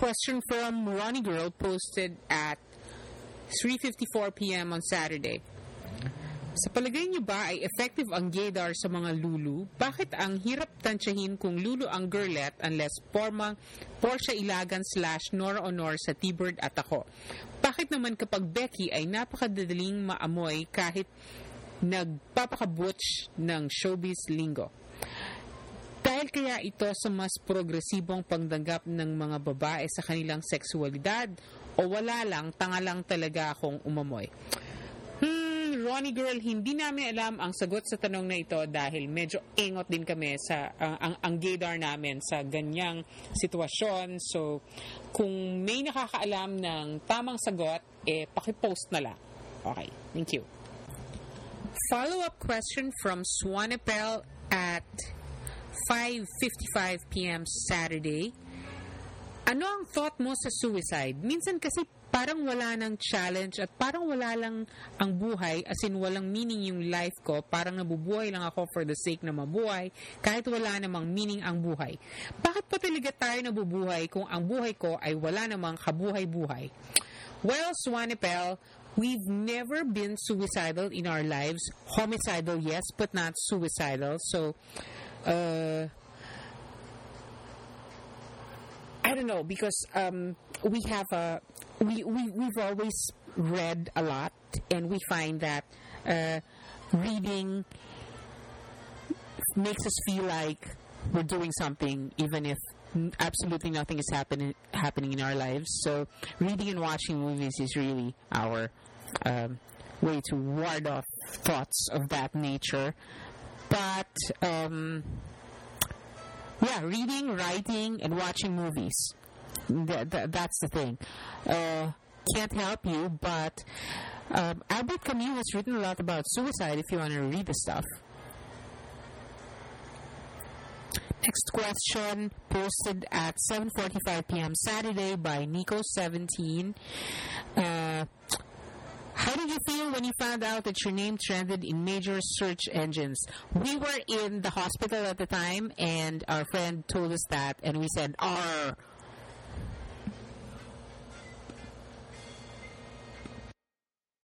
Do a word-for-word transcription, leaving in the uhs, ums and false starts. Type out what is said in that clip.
question from Ronnie Girl posted at three fifty-four p.m. on Saturday. Sa palagay niyo ba ay effective ang gaydar sa mga lulu? Bakit ang hirap tansyahin kung lulu ang girlet unless porma, Portia Ilagan slash Nora Honor sa T-Bird at ako? Bakit naman kapag Becky ay napakadadaling maamoy kahit nagpapakabutch ng showbiz linggo? Dahil kaya ito sa mas progresibong pagdanggap ng mga babae sa kanilang sexualidad o wala lang, tanga lang talaga akong umamoy? Hmm, Ronnie Girl, hindi namin alam ang sagot sa tanong na ito dahil medyo ingot din kami sa uh, ang, ang gaydar namin sa ganyang sitwasyon. So, kung may nakakaalam ng tamang sagot, eh, pakipost na lang. Okay, thank you. Follow-up question from Swanepel at five fifty-five p.m. Saturday. Ano ang thought mo sa suicide? Minsan kasi parang wala ng challenge at parang wala lang ang buhay, as in walang meaning yung life ko. Parang nabubuhay lang ako for the sake na mabuhay kahit wala namang meaning ang buhay. Bakit pa talaga tayo nabubuhay kung ang buhay ko ay wala namang kabuhay-buhay? Well, Swanepel, we've never been suicidal in our lives. Homicidal, yes, but not suicidal. So, uh, I don't know, because um, we have a we, we we've always read a lot, and we find that uh, reading makes us feel like we're doing something, even if absolutely nothing is happening happening in our lives. So, reading and watching movies is really our um, way to ward off thoughts of that nature. But um, yeah, reading, writing, and watching movies. Th- th- that's the thing. Uh, can't help you, but um, Albert Camus has written a lot about suicide if you want to read the stuff. Next question, posted at seven forty-five p.m. Saturday by Nico seventeen. Uh, How did you feel when you found out that your name trended in major search engines? We were in the hospital at the time, and our friend told us that, and we said, "Arr,